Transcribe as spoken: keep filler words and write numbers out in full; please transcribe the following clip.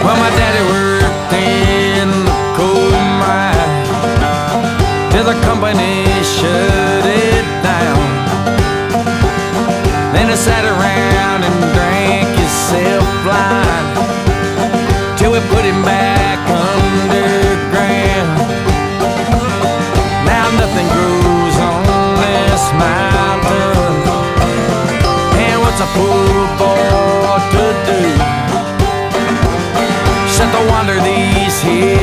Well, my daddy worked in the coal mine till the company shut it down. Then I sat around and drank himself blind till we put him back underground. Now nothing grows on this mountain, and what's a poor boy to do? Set to wander these hills